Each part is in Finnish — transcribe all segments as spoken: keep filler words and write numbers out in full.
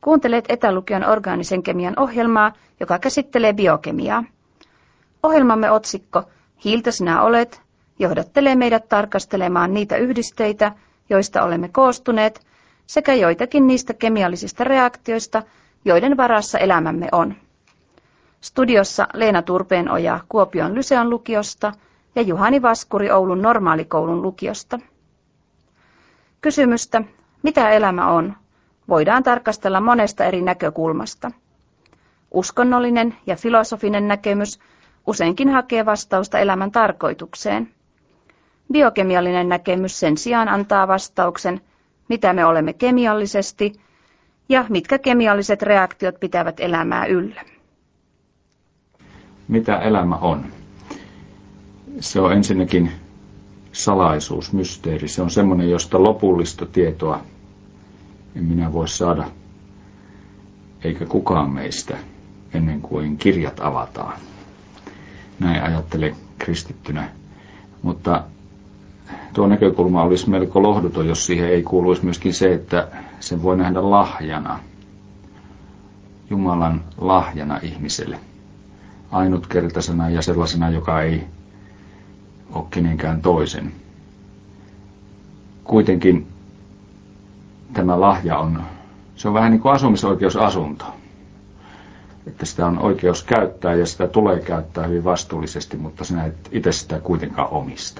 Kuuntelet Etälukion orgaanisen kemian ohjelmaa, joka käsittelee biokemiaa. Ohjelmamme otsikko Hiiltä sinä olet johdattelee meidät tarkastelemaan niitä yhdisteitä, joista olemme koostuneet, sekä joitakin niistä kemiallisista reaktioista, joiden varassa elämämme on. Studiossa Leena Turpeenoja Kuopion Lyseon lukiosta ja Juhani Vaskuri Oulun normaalikoulun lukiosta. Kysymystä, mitä elämä on, voidaan tarkastella monesta eri näkökulmasta. Uskonnollinen ja filosofinen näkemys useinkin hakee vastausta elämän tarkoitukseen. Biokemiallinen näkemys sen sijaan antaa vastauksen, mitä me olemme kemiallisesti ja mitkä kemialliset reaktiot pitävät elämää yllä. Mitä elämä on? Se on ensinnäkin salaisuus, mysteeri. Se on semmoinen, josta lopullista tietoa en minä voi saada, eikä kukaan meistä, ennen kuin kirjat avataan. Näin ajattelen kristittynä. Mutta tuo näkökulma olisi melko lohduton, jos siihen ei kuuluisi myöskin se, että sen voi nähdä lahjana. Jumalan lahjana ihmiselle. Ainutkertaisena ja sellaisena, joka ei ole kenenkään toisen. Kuitenkin tämä lahja on, se on vähän niin kuin asumisoikeusasunto. Että sitä on oikeus käyttää ja sitä tulee käyttää hyvin vastuullisesti, mutta sinä et itse sitä kuitenkaan omista.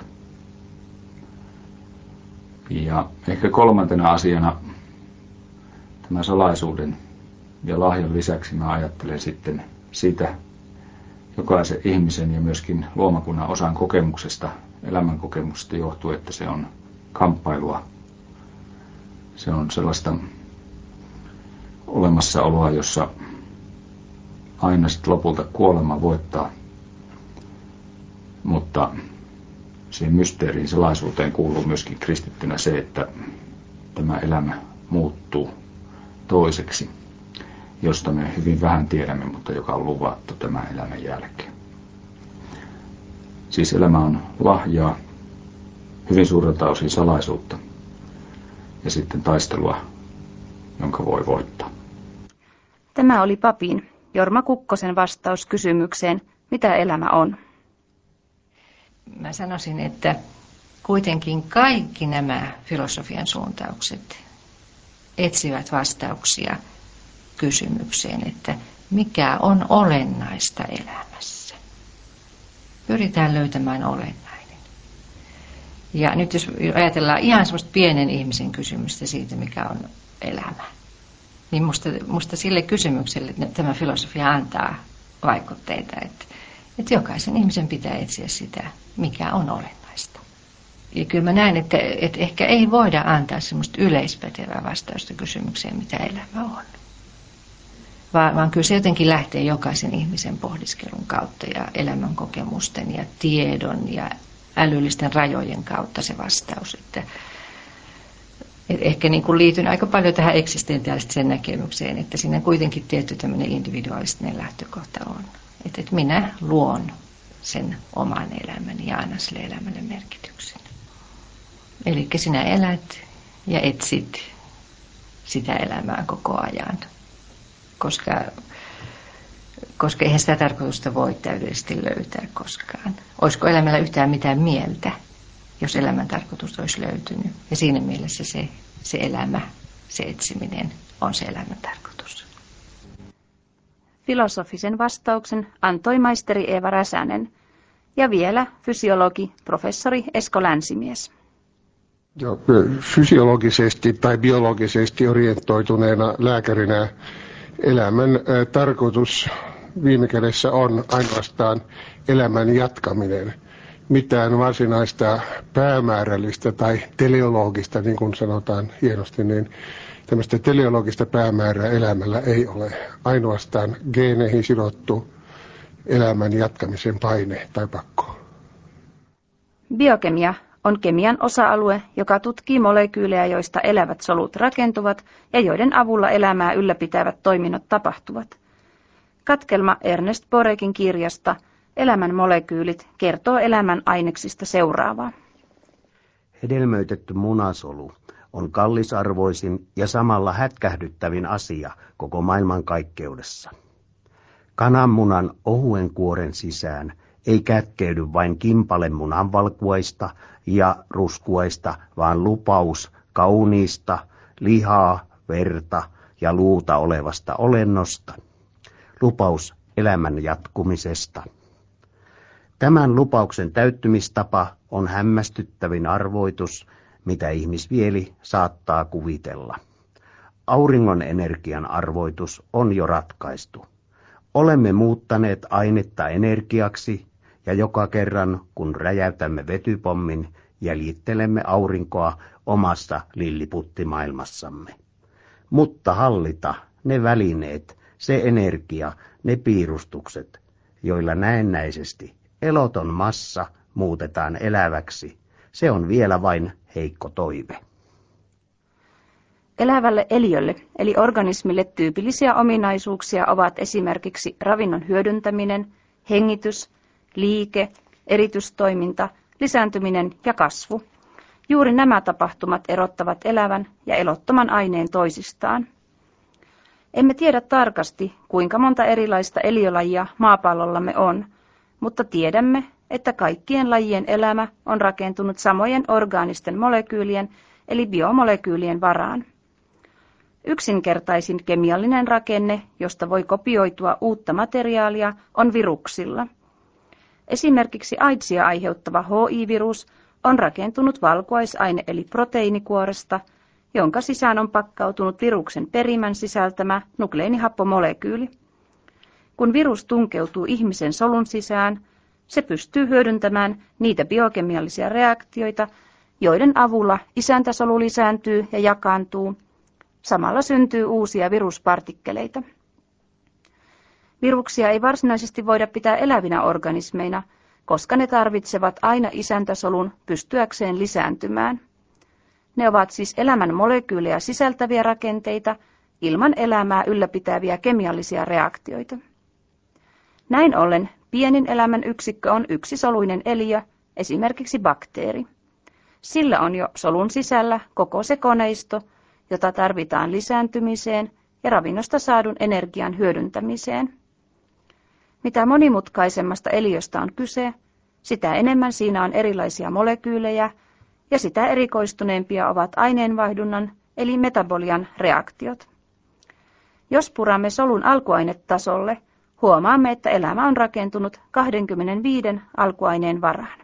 Ja ehkä kolmantena asiana tämä salaisuuden ja lahjan lisäksi mä ajattelen sitten sitä jokaisen ihmisen ja myöskin luomakunnan osan kokemuksesta, elämänkokemuksesta johtuu, että se on kamppailua. Se on sellaista olemassaoloa, jossa aina sitten lopulta kuolema voittaa. Mutta siihen mysteeriin, salaisuuteen kuuluu myöskin kristittynä se, että tämä elämä muuttuu toiseksi, josta me hyvin vähän tiedämme, mutta joka on luvattu tämän elämän jälkeen. Siis elämä on lahjaa, hyvin suurelta osin salaisuutta ja sitten taistelua, jonka voi voittaa. Tämä oli papin Jorma Kukkosen vastaus kysymykseen, mitä elämä on. Mä sanoisin, että kuitenkin kaikki nämä filosofian suuntaukset etsivät vastauksia kysymykseen, että mikä on olennaista elämässä. Pyritään löytämään olennainen. Ja nyt jos ajatellaan ihan semmoista pienen ihmisen kysymystä siitä, mikä on elämä, niin musta, musta sille kysymykselle tämä filosofia antaa vaikutteita, että, että jokaisen ihmisen pitää etsiä sitä, mikä on olennaista. Ja kyllä mä näen, että, että ehkä ei voida antaa semmoista yleispätevää vastausta kysymykseen, mitä elämä on. Vaan, vaan kyllä se jotenkin lähtee jokaisen ihmisen pohdiskelun kautta ja elämän kokemusten ja tiedon ja älyllisten rajojen kautta se vastaus. Että, et ehkä niin kuin liityn aika paljon tähän eksistentiaaliseen näkemykseen, että siinä kuitenkin tietty tämmöinen individualistinen lähtökohta on. Että, että minä luon sen oman elämäni ja annan sille elämälle merkityksen. Eli sinä elät ja etsit sitä elämää koko ajan. Koska, koska eihän sitä tarkoitusta voi täydellisesti löytää koskaan. Olisiko elämällä yhtään mitään mieltä, jos elämän tarkoitus olisi löytynyt? Ja siinä mielessä se, se elämä, se etsiminen on se elämän tarkoitus. Filosofisen vastauksen antoi maisteri Eeva Räsänen ja vielä fysiologi professori Esko Länsimies. Jo, fysiologisesti tai biologisesti orientoituneena lääkärinä elämän tarkoitus viime kädessä on ainoastaan elämän jatkaminen. Mitään varsinaista päämäärällistä tai teleologista, niin kuin sanotaan hienosti, niin tämmöistä teleologista päämäärää elämällä ei ole. Ainoastaan geeneihin sidottu elämän jatkamisen paine tai pakko. Biokemia on kemian osa-alue, joka tutkii molekyylejä, joista elävät solut rakentuvat ja joiden avulla elämää ylläpitävät toiminnot tapahtuvat. Katkelma Ernest Borekin kirjasta Elämän molekyylit kertoo elämän aineksista seuraavaa. Hedelmöitetty munasolu on kallisarvoisin ja samalla hätkähdyttävin asia koko maailmankaikkeudessa. Kananmunan ohuen kuoren sisään ei kätkeydy vain kimpale munanvalkuaista ja ruskuaista, vaan lupaus kauniista, lihaa, verta ja luuta olevasta olennosta. Lupaus elämän jatkumisesta. Tämän lupauksen täyttymistapa on hämmästyttävin arvoitus, mitä ihmismieli saattaa kuvitella. Auringon energian arvoitus on jo ratkaistu. Olemme muuttaneet ainetta energiaksi ja joka kerran, kun räjäytämme vetypommin, jäljittelemme aurinkoa omassa lilliputtimaailmassamme. Mutta hallita ne välineet, se energia, ne piirustukset, joilla näennäisesti eloton massa muutetaan eläväksi, se on vielä vain heikko toive. Elävälle eliölle eli organismille tyypillisiä ominaisuuksia ovat esimerkiksi ravinnon hyödyntäminen, hengitys, liike, eritystoiminta, lisääntyminen ja kasvu. Juuri nämä tapahtumat erottavat elävän ja elottoman aineen toisistaan. Emme tiedä tarkasti, kuinka monta erilaista eliölajia maapallollamme on, mutta tiedämme, että kaikkien lajien elämä on rakentunut samojen orgaanisten molekyylien eli biomolekyylien varaan. Yksinkertaisin kemiallinen rakenne, josta voi kopioitua uutta materiaalia, on viruksilla. Esimerkiksi AIDSia aiheuttava H I-virus on rakentunut valkuaisaine- eli proteiinikuoresta, jonka sisään on pakkautunut viruksen perimän sisältämä nukleinihappomolekyyli. Kun virus tunkeutuu ihmisen solun sisään, se pystyy hyödyntämään niitä biokemiallisia reaktioita, joiden avulla isäntäsolu lisääntyy ja jakaantuu. Samalla syntyy uusia viruspartikkeleita. Viruksia ei varsinaisesti voida pitää elävinä organismeina, koska ne tarvitsevat aina isäntäsolun pystyäkseen lisääntymään. Ne ovat siis elämän molekyylejä sisältäviä rakenteita, ilman elämää ylläpitäviä kemiallisia reaktioita. Näin ollen pienin elämän yksikkö on yksisoluinen eliö, esimerkiksi bakteeri. Sillä on jo solun sisällä koko se koneisto, jota tarvitaan lisääntymiseen ja ravinnosta saadun energian hyödyntämiseen. Mitä monimutkaisemmasta eliöstä on kyse, sitä enemmän siinä on erilaisia molekyylejä ja sitä erikoistuneempia ovat aineenvaihdunnan eli metabolian reaktiot. Jos puramme solun alkuainetasolle, huomaamme, että elämä on rakentunut kaksikymmentäviisi alkuaineen varaan.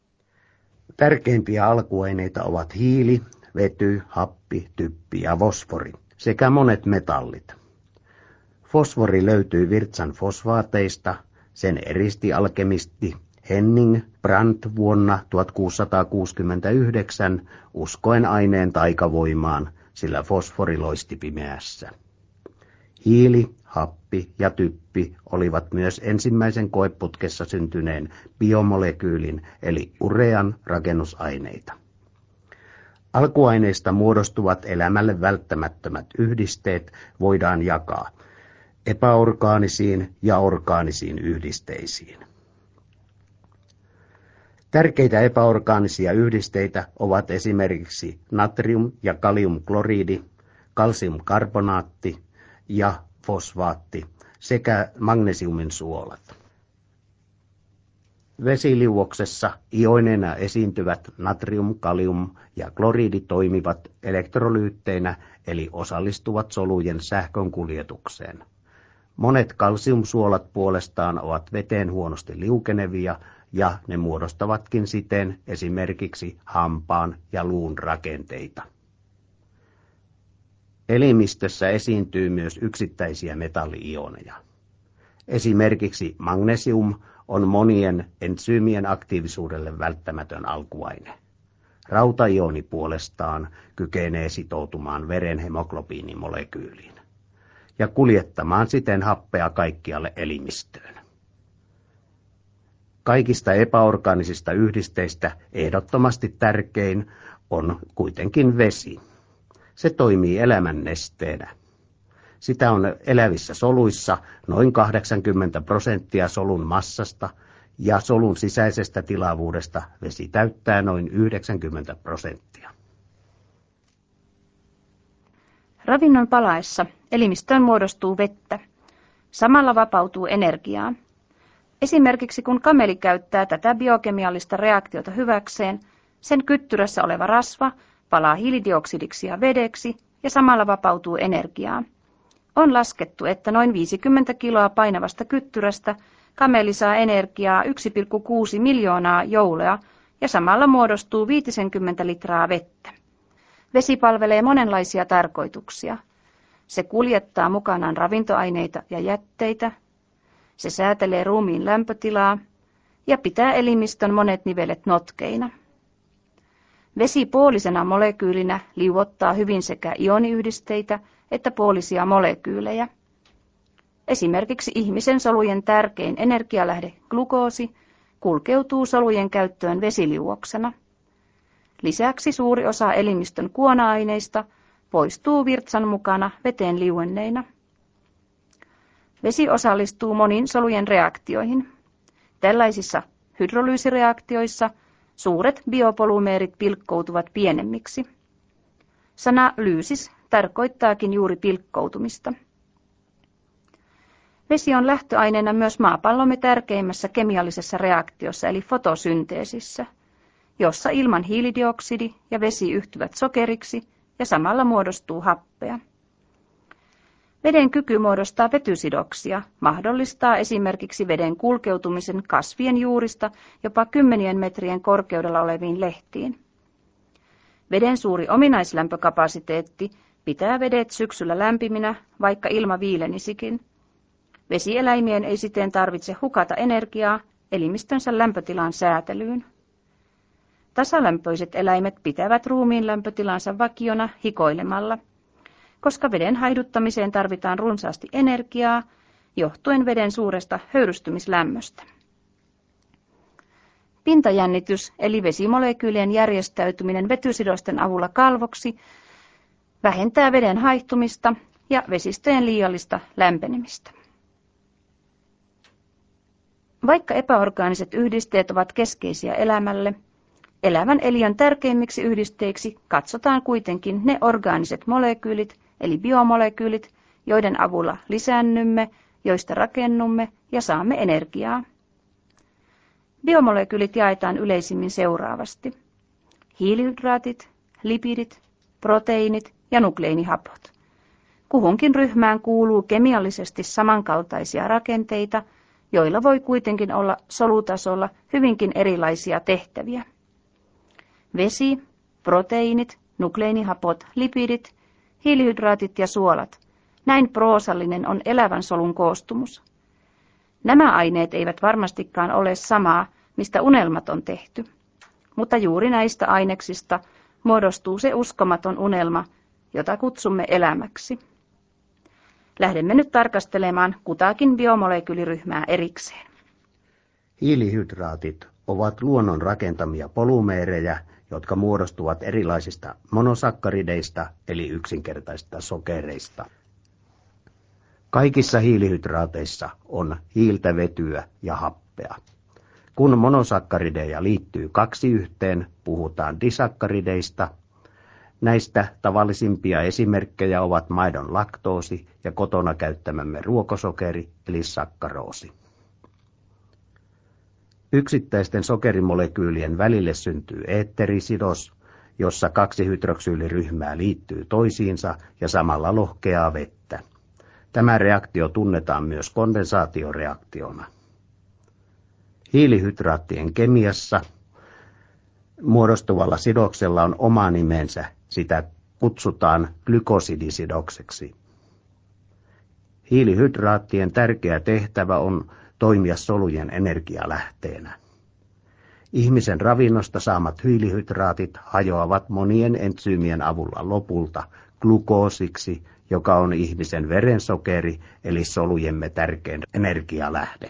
Tärkeimpiä alkuaineita ovat hiili, vety, happi, typpi ja fosfori sekä monet metallit. Fosfori löytyy virtsan fosfaateista, sen eristi alkemisti Henning Brandt vuonna tuhatkuusisataakuusikymmentäyhdeksän uskoen aineen taikavoimaan, sillä fosfori loisti pimeässä. Hiili, happi ja typpi olivat myös ensimmäisen koeputkessa syntyneen biomolekyylin eli urean rakennusaineita. Alkuaineista muodostuvat elämälle välttämättömät yhdisteet voidaan jakaa epäorgaanisiin ja orgaanisiin yhdisteisiin. Tärkeitä epäorgaanisia yhdisteitä ovat esimerkiksi natrium- ja kaliumkloriidi, kalsiumkarbonaatti ja fosfaatti sekä magnesiumin suolat. Vesiliuoksessa ioineina esiintyvät natrium, kalium ja kloriidi toimivat elektrolyytteinä eli osallistuvat solujen sähkönkuljetukseen. Monet kalsiumsuolat puolestaan ovat veteen huonosti liukenevia ja ne muodostavatkin siten esimerkiksi hampaan ja luun rakenteita. Elimistössä esiintyy myös yksittäisiä metalli-ioneja. Esimerkiksi magnesium on monien entsyymien aktiivisuudelle välttämätön alkuaine. Rautaioni puolestaan kykenee sitoutumaan veren hemoglobiinimolekyyliin ja kuljettamaan siten happea kaikkialle elimistöön. Kaikista epäorgaanisista yhdisteistä ehdottomasti tärkein on kuitenkin vesi. Se toimii elämän nesteenä. Sitä on elävissä soluissa noin kahdeksankymmentä prosenttia solun massasta ja solun sisäisestä tilavuudesta vesi täyttää noin yhdeksänkymmentä prosenttia. Ravinnon palaessa elimistöön muodostuu vettä. Samalla vapautuu energiaa. Esimerkiksi kun kameli käyttää tätä biokemiallista reaktiota hyväkseen, sen kyttyrässä oleva rasva palaa hiilidioksidiksi ja vedeksi ja samalla vapautuu energiaa. On laskettu, että noin viisikymmentä kiloa painavasta kyttyrästä kameli saa energiaa yksi pilkku kuusi miljoonaa joulea ja samalla muodostuu viisikymmentä litraa vettä. Vesi palvelee monenlaisia tarkoituksia. Se kuljettaa mukanaan ravintoaineita ja jätteitä. Se säätelee ruumiin lämpötilaa ja pitää elimistön monet nivelet notkeina. Vesi puolisena molekyylinä liuottaa hyvin sekä ioniyhdisteitä että puolisia molekyylejä. Esimerkiksi ihmisen solujen tärkein energialähde glukoosi kulkeutuu solujen käyttöön vesiliuoksena. Lisäksi suuri osa elimistön kuona-aineista poistuu virtsan mukana veteen liuenneina. Vesi osallistuu moniin solujen reaktioihin. Tällaisissa hydrolyysireaktioissa suuret biopolymeerit pilkkoutuvat pienemmiksi. Sana lyysis tarkoittaakin juuri pilkkoutumista. Vesi on lähtöaineena myös maapallomme tärkeimmässä kemiallisessa reaktiossa eli fotosynteesissä, jossa ilman hiilidioksidi ja vesi yhtyvät sokeriksi ja samalla muodostuu happea. Veden kyky muodostaa vetysidoksia mahdollistaa esimerkiksi veden kulkeutumisen kasvien juurista jopa kymmenien metrien korkeudella oleviin lehtiin. Veden suuri ominaislämpökapasiteetti pitää vedet syksyllä lämpiminä, vaikka ilma viilenisikin. Vesieläimien ei siten tarvitse hukata energiaa elimistönsä lämpötilan säätelyyn. Tasalämpöiset eläimet pitävät ruumiin lämpötilansa vakiona hikoilemalla, koska veden haihduttamiseen tarvitaan runsaasti energiaa, johtuen veden suuresta höyrystymislämmöstä. Pintajännitys eli vesimolekyylien järjestäytyminen vetysidosten avulla kalvoksi vähentää veden haihtumista ja vesistöjen liiallista lämpenemistä. Vaikka epäorgaaniset yhdisteet ovat keskeisiä elämälle, elävän eliön tärkeimmiksi yhdisteiksi katsotaan kuitenkin ne orgaaniset molekyylit, eli biomolekyylit, joiden avulla lisäännymme, joista rakennumme ja saamme energiaa. Biomolekyylit jaetaan yleisimmin seuraavasti. Hiilihydraatit, lipidit, proteiinit ja nukleinihapot. Kuhunkin ryhmään kuuluu kemiallisesti samankaltaisia rakenteita, joilla voi kuitenkin olla solutasolla hyvinkin erilaisia tehtäviä. Vesi, proteiinit, nukleinihapot, lipidit, hiilihydraatit ja suolat. Näin proosallinen on elävän solun koostumus. Nämä aineet eivät varmastikaan ole samaa, mistä unelmat on tehty, mutta juuri näistä aineksista muodostuu se uskomaton unelma, jota kutsumme elämäksi. Lähdemme nyt tarkastelemaan kutakin biomolekyyliryhmää erikseen. Hiilihydraatit ovat luonnon rakentamia polymeerejä, jotka muodostuvat erilaisista monosakkarideista eli yksinkertaisista sokereista. Kaikissa hiilihydraateissa on hiiltä, vetyä ja happea. Kun monosakkarideja liittyy kaksi yhteen, puhutaan disakkarideista. Näistä tavallisimpia esimerkkejä ovat maidon laktoosi ja kotona käyttämämme ruokosokeri eli sakkaroosi. Yksittäisten sokerimolekyylien välille syntyy eetterisidos, jossa kaksi hydroksyyliryhmää liittyy toisiinsa ja samalla lohkeaa vettä. Tämä reaktio tunnetaan myös kondensaatioreaktiona. Hiilihydraattien kemiassa muodostuvalla sidoksella on oma nimensä, sitä kutsutaan glykosidisidokseksi. Hiilihydraattien tärkeä tehtävä on toimia solujen energialähteenä. Ihmisen ravinnosta saamat hiilihydraatit hajoavat monien entsyymien avulla lopulta glukoosiksi, joka on ihmisen verensokeri eli solujemme tärkein energialähde.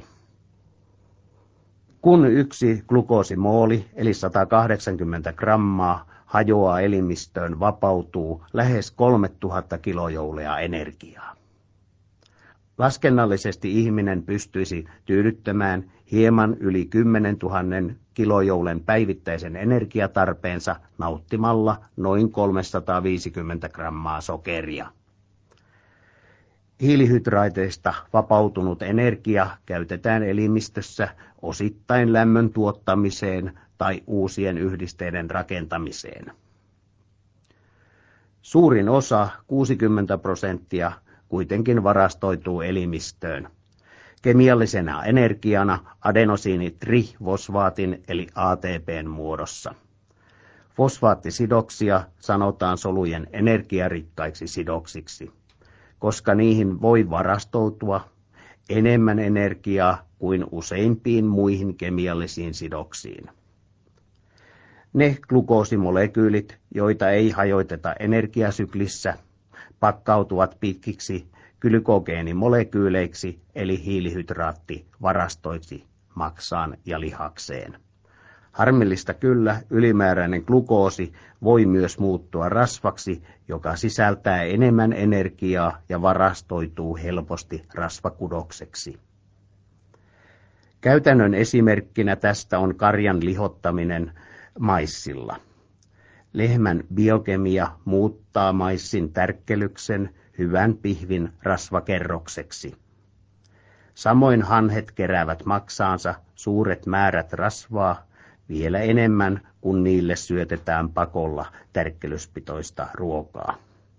Kun yksi glukoosimooli eli sata kahdeksankymmentä grammaa hajoaa elimistöön, vapautuu lähes kolmetuhatta kilojoulea energiaa. Laskennallisesti ihminen pystyisi tyydyttämään hieman yli kymmenentuhatta kilojoulen päivittäisen energiatarpeensa nauttimalla noin kolmesataaviisikymmentä grammaa sokeria. Hiilihydraateista vapautunut energia käytetään elimistössä osittain lämmön tuottamiseen tai uusien yhdisteiden rakentamiseen. Suurin osa, kuusikymmentä prosenttia, kuitenkin varastoituu elimistöön. Kemiallisena energiana adenosiinitrifosfaatin eli A T P:n muodossa. Fosfaattisidoksia sanotaan solujen energiarikkaiksi sidoksiksi, koska niihin voi varastoutua enemmän energiaa kuin useimpiin muihin kemiallisiin sidoksiin. Ne glukoosimolekyylit, joita ei hajoteta energiasyklissä, pakkautuvat pitkiksi glykogeenimolekyyleiksi eli hiilihydraattivarastoiksi maksaan ja lihakseen. Harmillista kyllä, ylimääräinen glukoosi voi myös muuttua rasvaksi, joka sisältää enemmän energiaa ja varastoituu helposti rasvakudokseksi. Käytännön esimerkkinä tästä on karjan lihottaminen maissilla. Lehmän biokemia muuttaa maissin tärkkelyksen hyvän pihvin rasvakerrokseksi. Samoin hanhet keräävät maksaansa suuret määrät rasvaa, vielä enemmän kuin niille syötetään pakolla tärkkelyspitoista ruokaa.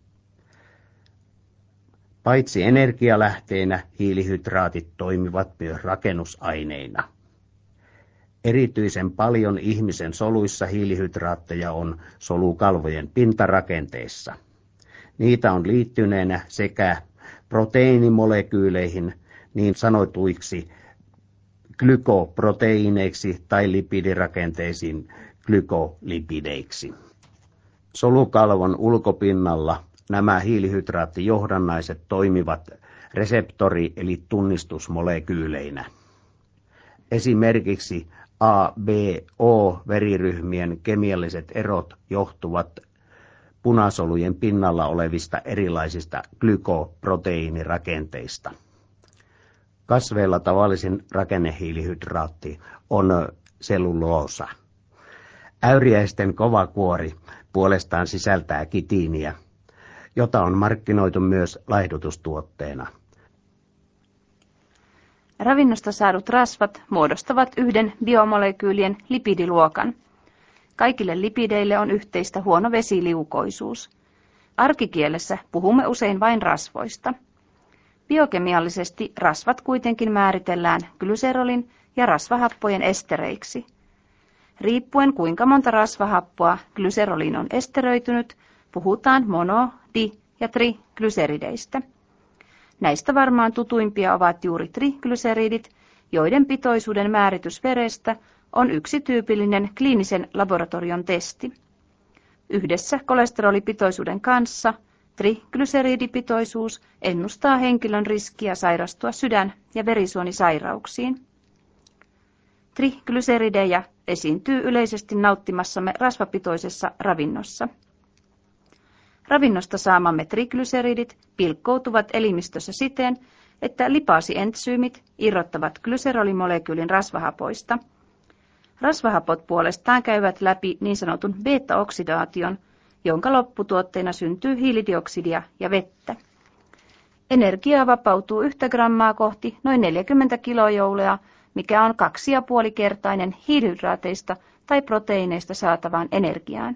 Paitsi energialähteinä, hiilihydraatit toimivat myös rakennusaineina. Erityisen paljon ihmisen soluissa hiilihydraatteja on solukalvojen pintarakenteissa. Niitä on liittyneenä sekä proteiinimolekyyleihin niin sanotuiksi glykoproteiineiksi tai lipidirakenteisiin glykolipideiksi. Solukalvon ulkopinnalla nämä hiilihydraattijohdannaiset toimivat reseptori- eli tunnistusmolekyyleinä. Esimerkiksi A, B, O-veriryhmien kemialliset erot johtuvat punasolujen pinnalla olevista erilaisista glykoproteiinirakenteista. Kasveilla tavallisin rakennehiilihydraatti on selluloosa. Äyriäisten kova kuori puolestaan sisältää kitiiniä, jota on markkinoitu myös laihdutustuotteena. Ravinnosta saadut rasvat muodostavat yhden biomolekyylien lipidiluokan. Kaikille lipideille on yhteistä huono vesiliukoisuus. Arkikielessä puhumme usein vain rasvoista. Biokemiallisesti rasvat kuitenkin määritellään glyserolin ja rasvahappojen estereiksi. Riippuen kuinka monta rasvahappoa glyseroliin on esteröitynyt, puhutaan mono-, di- ja triglyserideistä. Näistä varmaan tutuimpia ovat juuri triglyseridit, joiden pitoisuuden määritys verestä on yksi tyypillinen kliinisen laboratorion testi. Yhdessä kolesterolipitoisuuden kanssa triglyseridipitoisuus ennustaa henkilön riskiä sairastua sydän- ja verisuonisairauksiin. Triglyseridejä esiintyy yleisesti nauttimassamme rasvapitoisessa ravinnossa. Ravinnosta saamamme triglyseridit pilkkoutuvat elimistössä siten, että lipaasientsyymit irrottavat glyserolimolekyylin rasvahapoista. Rasvahapot puolestaan käyvät läpi niin sanotun beta-oksidaation, jonka lopputuotteena syntyy hiilidioksidia ja vettä. Energiaa vapautuu yhtä grammaa kohti noin neljäkymmentä kilojoulea, mikä on kaksi ja puoli kertainen hiilihydraateista tai proteiineista saatavaan energiaan.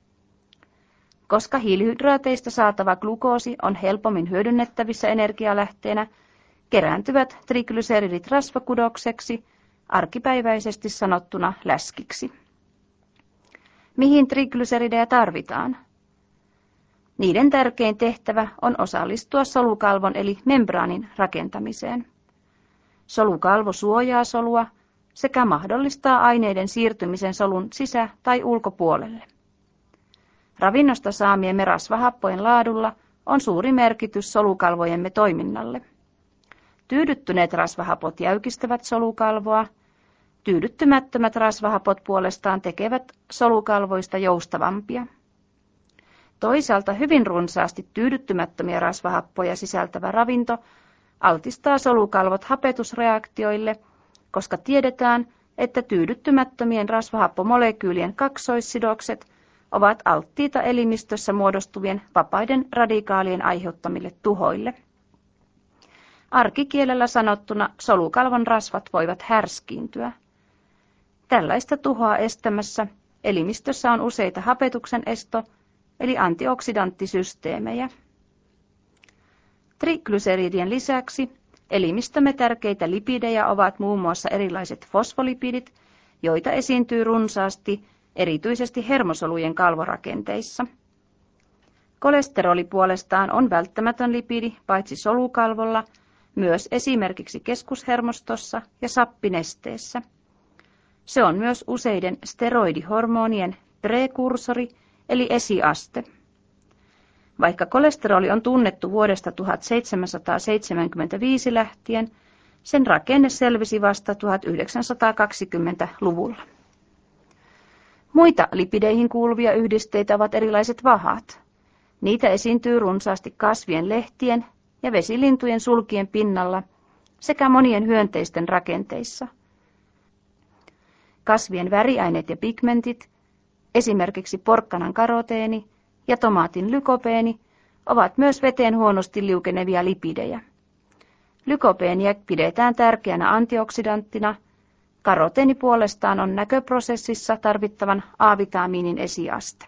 Koska hiilihydraateista saatava glukoosi on helpommin hyödynnettävissä energialähteenä, kerääntyvät triglyseridit rasvakudokseksi, arkipäiväisesti sanottuna läskiksi. Mihin triglyseridejä tarvitaan? Niiden tärkein tehtävä on osallistua solukalvon eli membraanin rakentamiseen. Solukalvo suojaa solua sekä mahdollistaa aineiden siirtymisen solun sisä- tai ulkopuolelle. Ravinnosta saamiemme rasvahappojen laadulla on suuri merkitys solukalvojemme toiminnalle. Tyydyttyneet rasvahapot jäykistävät solukalvoa, tyydyttymättömät rasvahapot puolestaan tekevät solukalvoista joustavampia. Toisaalta hyvin runsaasti tyydyttymättömiä rasvahappoja sisältävä ravinto altistaa solukalvot hapetusreaktioille, koska tiedetään, että tyydyttymättömien rasvahappomolekyylien kaksoissidokset ovat alttiita elimistössä muodostuvien vapaiden radikaalien aiheuttamille tuhoille. Arkikielellä sanottuna solukalvon rasvat voivat härskiintyä. Tällaista tuhoa estämässä elimistössä on useita hapetuksen esto- eli antioksidanttisysteemejä. Triglyseridien lisäksi elimistömme tärkeitä lipidejä ovat muun muassa erilaiset fosfolipidit, joita esiintyy runsaasti erityisesti hermosolujen kalvorakenteissa. Kolesteroli puolestaan on välttämätön lipidi paitsi solukalvolla, myös esimerkiksi keskushermostossa ja sappinesteessä. Se on myös useiden steroidihormonien prekursori eli esiaste. Vaikka kolesteroli on tunnettu vuodesta tuhatseitsemänsataaseitsemänkymmentäviisi lähtien, sen rakenne selvisi vasta tuhatyhdeksänsataakaksikymmentäluvulla. Muita lipideihin kuuluvia yhdisteitä ovat erilaiset vahat. Niitä esiintyy runsaasti kasvien lehtien ja vesilintujen sulkien pinnalla sekä monien hyönteisten rakenteissa. Kasvien väriaineet ja pigmentit, esimerkiksi porkkanan karoteeni ja tomaatin lykopeeni, ovat myös veteen huonosti liukenevia lipidejä. Lykopeenia pidetään tärkeänä antioksidanttina. Karoteeni puolestaan on näköprosessissa tarvittavan A-vitamiinin esiaste.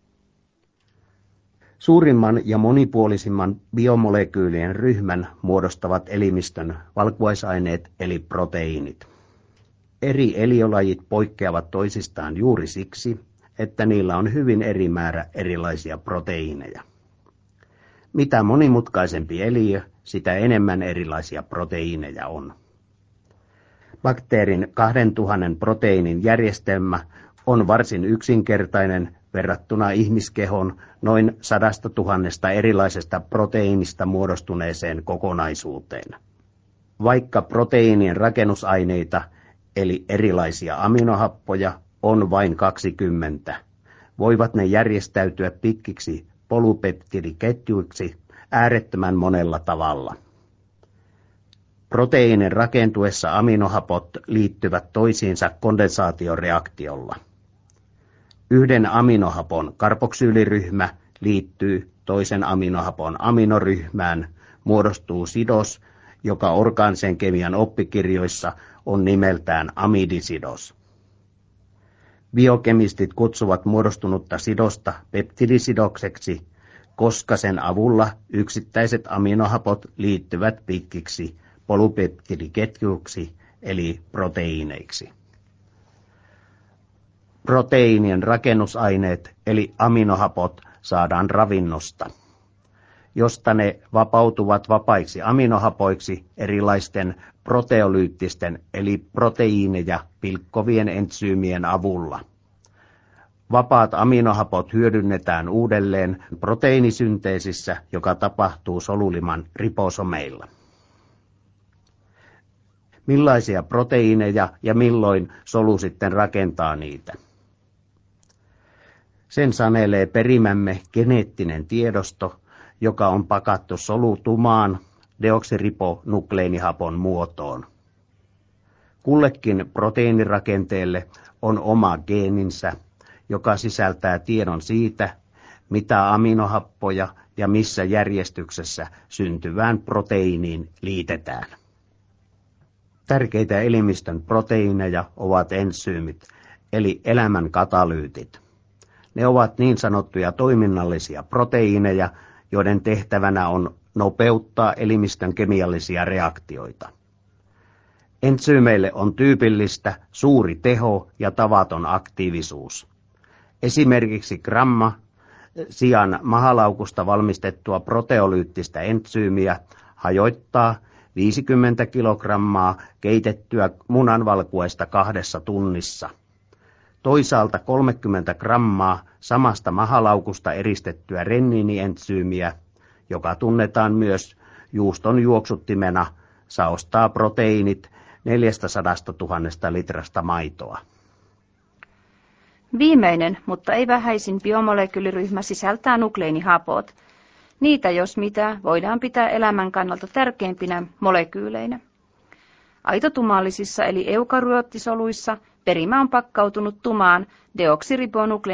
Suurimman ja monipuolisimman biomolekyylien ryhmän muodostavat elimistön valkuaisaineet eli proteiinit. Eri eliölajit poikkeavat toisistaan juuri siksi, että niillä on hyvin eri määrä erilaisia proteiineja. Mitä monimutkaisempi eliö, sitä enemmän erilaisia proteiineja on. Bakteerin kahdentuhannen proteiinin järjestelmä on varsin yksinkertainen verrattuna ihmiskehon noin sadasta tuhannesta erilaisesta proteiinista muodostuneeseen kokonaisuuteen. Vaikka proteiinien rakennusaineita eli erilaisia aminohappoja on vain kaksikymmentä, voivat ne järjestäytyä pitkiksi polypeptidiketjuiksi äärettömän monella tavalla. Proteiinin rakentuessa aminohapot liittyvät toisiinsa kondensaatioreaktiolla. Yhden aminohapon karboksyyliryhmä liittyy toisen aminohapon aminoryhmään, muodostuu sidos, joka orgaanisen kemian oppikirjoissa on nimeltään amidisidos. Biokemistit kutsuvat muodostunutta sidosta peptidisidokseksi, koska sen avulla yksittäiset aminohapot liittyvät pitkiksi polypeptidiketjuiksi eli proteiineiksi. Proteiinien rakennusaineet eli aminohapot saadaan ravinnosta, josta ne vapautuvat vapaiksi aminohapoiksi erilaisten proteolyyttisten eli proteiineja pilkkovien entsyymien avulla. Vapaat aminohapot hyödynnetään uudelleen proteiinisynteesissä, joka tapahtuu soluliman ribosomeilla. Millaisia proteiineja ja milloin solu sitten rakentaa niitä? Sen sanelee perimämme geneettinen tiedosto, joka on pakattu solutumaan deoksiribonukleinihapon muotoon. Kullekin proteiinirakenteelle on oma geeninsä, joka sisältää tiedon siitä, mitä aminohappoja ja missä järjestyksessä syntyvään proteiiniin liitetään. Tärkeitä elimistön proteiineja ovat entsyymit, eli elämän katalyytit. Ne ovat niin sanottuja toiminnallisia proteiineja, joiden tehtävänä on nopeuttaa elimistön kemiallisia reaktioita. Entsyymeille on tyypillistä suuri teho ja tavaton aktiivisuus. Esimerkiksi gramma sian mahalaukusta valmistettua proteolyyttistä entsyymiä hajoittaa viisikymmentä kilogrammaa keitettyä munanvalkuaista kahdessa tunnissa. Toisaalta kolmekymmentä grammaa samasta mahalaukusta eristettyä renniinientsyymiä, joka tunnetaan myös juuston juoksuttimena, saostaa proteiinit neljästäsadastatuhannesta litrasta maitoa. Viimeinen, mutta ei vähäisin biomolekyyliryhmä sisältää nukleinihapot. Niitä, jos mitä, voidaan pitää elämän kannalta tärkeimpinä molekyyleinä. Aitotumallisissa eli eukaryoottisoluissa perimä on pakkautunut tumaan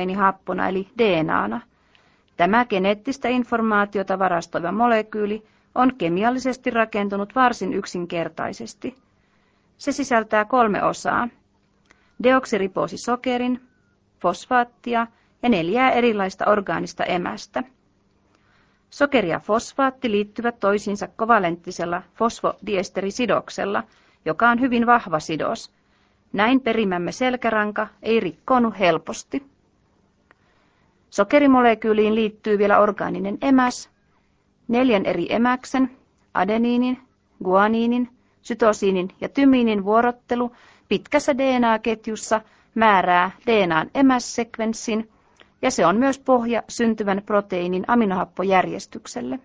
deoksiribonukleinihapppona eli D N A:na. Tämä geneettistä informaatiota varastoiva molekyyli on kemiallisesti rakentunut varsin yksinkertaisesti. Se sisältää kolme osaa: deoksiriboosisokerin, fosfaattia ja neljää erilaista orgaanista emästä. Sokeri ja fosfaatti liittyvät toisiinsa kovalenttisella fosfodiesterisidoksella, joka on hyvin vahva sidos. Näin perimämme selkäranka ei rikkoonu helposti. Sokerimolekyyliin liittyy vielä orgaaninen emäs, neljän eri emäksen, adeniinin, guaniinin, sytosiinin ja tymiinin vuorottelu pitkässä D N A-ketjussa määrää D N A:n emässekvenssin, ja se on myös pohja syntyvän proteiinin aminohappojärjestykselle.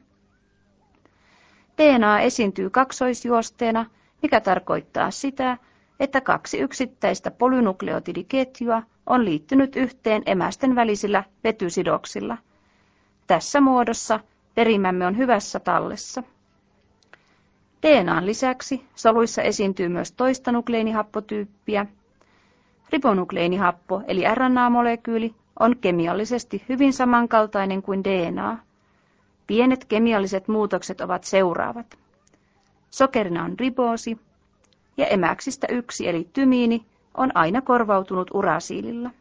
D N A esiintyy kaksoisjuosteena, mikä tarkoittaa sitä, että kaksi yksittäistä polynukleotidiketjua on liittynyt yhteen emästen välisillä vetysidoksilla. Tässä muodossa perimämme on hyvässä tallessa. D N A:n lisäksi soluissa esiintyy myös toista nukleinihappotyyppiä. Ribonukleinihappo eli R N A-molekyyli on kemiallisesti hyvin samankaltainen kuin D N A. Pienet kemialliset muutokset ovat seuraavat. Sokerina on riboosi ja emäksistä yksi eli tymiini on aina korvautunut urasiililla.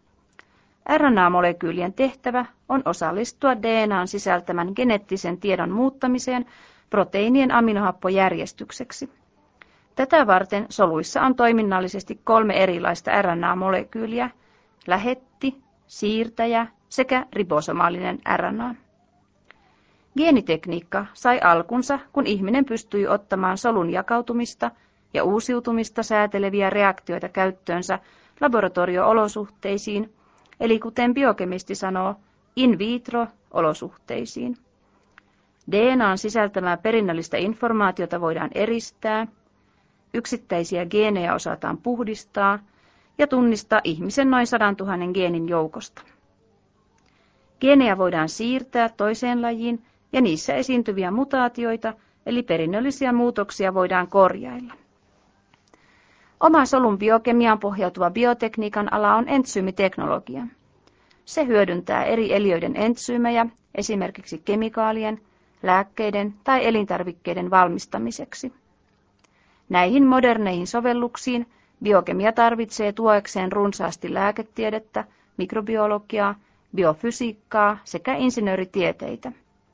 R N A-molekyylien tehtävä on osallistua D N A:n sisältämän geneettisen tiedon muuttamiseen proteiinien aminohappojärjestykseksi. Tätä varten soluissa on toiminnallisesti kolme erilaista R N A-molekyyliä: lähetti, siirtäjä sekä ribosomaalinen R N A. Geenitekniikka sai alkunsa, kun ihminen pystyi ottamaan solun jakautumista ja uusiutumista sääteleviä reaktioita käyttöönsä laboratorio-olosuhteisiin, eli kuten biokemisti sanoo, in vitro-olosuhteisiin. D N A:n sisältämää perinnöllistä informaatiota voidaan eristää, yksittäisiä geenejä osataan puhdistaa ja tunnistaa ihmisen noin sadantuhannen geenin joukosta. Geenejä voidaan siirtää toiseen lajiin ja niissä esiintyviä mutaatioita eli perinnöllisiä muutoksia voidaan korjailla. Oma solun biokemiaan pohjautuva biotekniikan ala on entsyymiteknologia. Se hyödyntää eri eliöiden entsyymejä esimerkiksi kemikaalien, lääkkeiden tai elintarvikkeiden valmistamiseksi. Näihin moderneihin sovelluksiin biokemia tarvitsee tuekseen runsaasti lääketiedettä, mikrobiologiaa, biofysiikkaa sekä insinööritieteitä.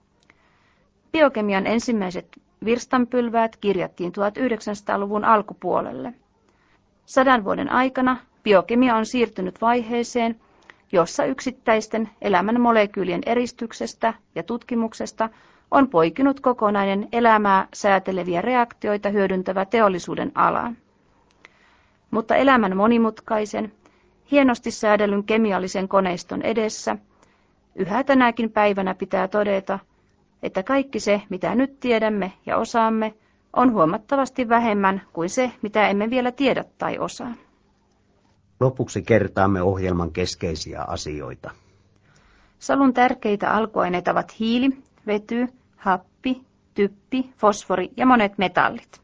Biokemian ensimmäiset virstanpylväät kirjattiin tuhatyhdeksänsataaluvun alkupuolelle. Sadan vuoden aikana biokemia on siirtynyt vaiheeseen, jossa yksittäisten elämän molekyylien eristyksestä ja tutkimuksesta on poikinut kokonainen elämää sääteleviä reaktioita hyödyntävä teollisuuden ala. Mutta elämän monimutkaisen, hienosti säädellyn kemiallisen koneiston edessä yhä tänäkin päivänä pitää todeta, että kaikki se, mitä nyt tiedämme ja osaamme, on huomattavasti vähemmän kuin se, mitä emme vielä tiedä tai osaa. Lopuksi kertaamme ohjelman keskeisiä asioita. Solun tärkeitä alkuaineita ovat hiili, vety, happi, typpi, fosfori ja monet metallit.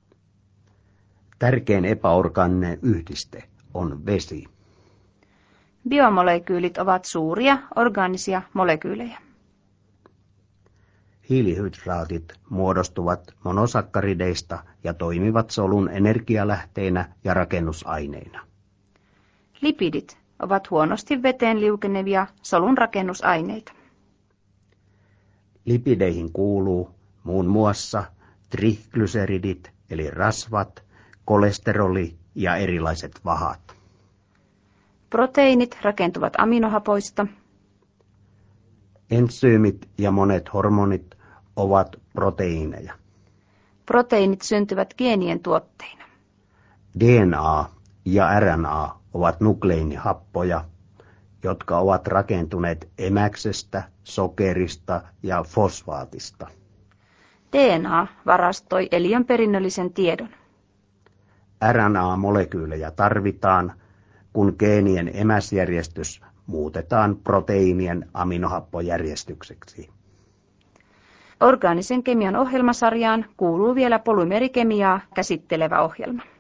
Tärkein epäorgaaninen yhdiste on vesi. Biomolekyylit ovat suuria orgaanisia molekyylejä. Hiilihydraatit muodostuvat monosakkarideista ja toimivat solun energialähteinä ja rakennusaineina. Lipidit ovat huonosti veteen liukenevia solun rakennusaineita. Lipideihin kuuluu muun muassa triglyceridit eli rasvat, kolesteroli ja erilaiset vahat. Proteiinit rakentuvat aminohapoista. Entsyymit ja monet hormonit ovat proteiineja. Proteiinit syntyvät geenien tuotteina. D N A ja R N A ovat nukleinihappoja, jotka ovat rakentuneet emäksestä, sokerista ja fosfaatista. D N A varastoi eliön perinnöllisen tiedon. R N A-molekyylejä tarvitaan, kun geenien emäsjärjestys muutetaan proteiinien aminohappojärjestykseksi. Orgaanisen kemian ohjelmasarjaan kuuluu vielä polymerikemiaa käsittelevä ohjelma.